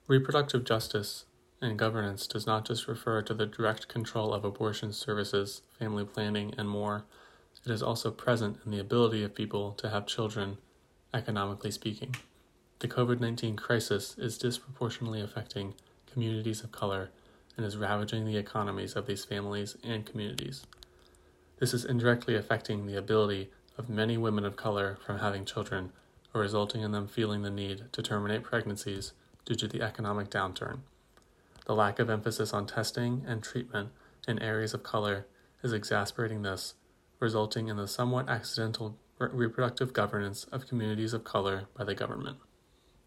Reproductive justice and governance does not just refer to the direct control of abortion services, family planning, and more. It is also present in the ability of people to have children, economically speaking. The COVID-19 crisis is disproportionately affecting communities of color and is ravaging the economies of these families and communities. This is indirectly affecting the ability of many women of color from having children, or resulting in them feeling the need to terminate pregnancies due to the economic downturn. The lack of emphasis on testing and treatment in areas of color is exacerbating this, resulting in the somewhat accidental reproductive governance of communities of color by the government.